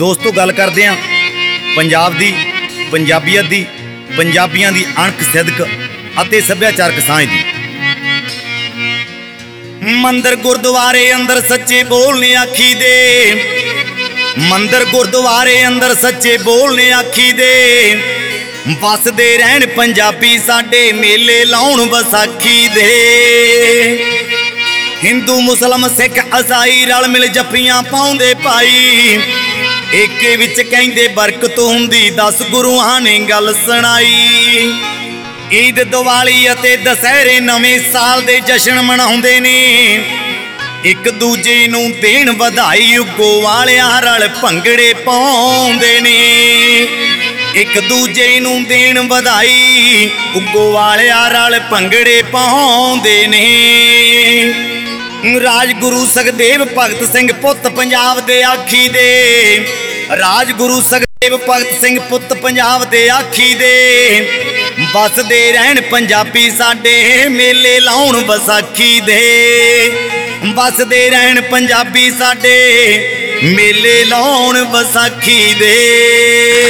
ਦੋਸਤੋ ਗੱਲ ਕਰਦੇ ਆਂ ਪੰਜਾਬ ਦੀ, ਪੰਜਾਬੀਅਤ ਦੀ, ਪੰਜਾਬੀਆਂ ਦੀ ਅਣਖ ਸਿਦਕ ਅਤੇ ਸੱਭਿਆਚਾਰਕ ਸਾਂਝ ਦੀ। ਮੰਦਰ ਗੁਰਦੁਆਰੇ ਅੰਦਰ ਸੱਚੇ ਬੋਲਨੇ ਆਖੀ ਦੇ, ਮੰਦਰ ਗੁਰਦੁਆਰੇ ਅੰਦਰ ਸੱਚੇ ਬੋਲਨੇ ਆਖੀ ਦੇ। ਵਸਦੇ ਰਹਿਣ ਪੰਜਾਬੀ ਸਾਡੇ ਮੇਲੇ ਲਾਉਣ ਵਿਸਾਖੀ ਦੇ। ਹਿੰਦੂ ਮੁਸਲਮ ਸਿੱਖ ਈਸਾਈ ਰਲ ਮਿਲ ਜੱਫੀਆਂ ਪਾਉਂਦੇ ਭਾਈ, ਏਕੇ ਵਿੱਚ ਕਹਿੰਦੇ ਬਰਕਤ ਹੁੰਦੀ 10 ਗੁਰੂਆਂ ਨੇ ਗੱਲ ਸੁਣਾਈ। ਈਦ ਦੀਵਾਲੀ ਅਤੇ ਦਸ਼ਹਿਰੇ ਨਵੇਂ ਸਾਲ ਦੇ ਜਸ਼ਨ ਮਨਾਉਂਦੇ ਨੇ, ਇੱਕ ਦੂਜੇ ਨੂੰ ਦੇਣ ਵਧਾਈ। ਉੱਗੋ ਵਾਲਿਆਂ ਰਲ ਭੰਗੜੇ ਪਾਉਂਦੇ ਨੇ, ਇੱਕ ਦੂਜੇ ਨੂੰ ਦੇਣ ਵਧਾਈ। ਉੱਗੋ ਵਾਲਿਆਂ ਰਲ ਭੰਗੜੇ ਪਾਉਂਦੇ ਨੇ। ਰਾਜਗੁਰੂ ਸੁਖਦੇਵ ਭਗਤ ਸਿੰਘ ਪੁੱਤ ਪੰਜਾਬ ਦੇ ਆਖੀ ਦੇ, ਰਾਜਗੁਰੂ ਸੁਖਦੇਵ ਭਗਤ ਸਿੰਘ ਪੁੱਤ ਪੰਜਾਬ ਦੇ ਆਖੀ ਦੇ। ਵਸਦੇ ਰਹਿਣ ਪੰਜਾਬੀ ਸਾਡੇ ਮੇਲੇ ਲਾਉਣ ਵਿਸਾਖੀ ਦੇ। ਵਸਦੇ ਰਹਿਣ ਪੰਜਾਬੀ ਸਾਡੇ ਮੇਲੇ ਲਾਉਣ ਵਿਸਾਖੀ ਦੇ।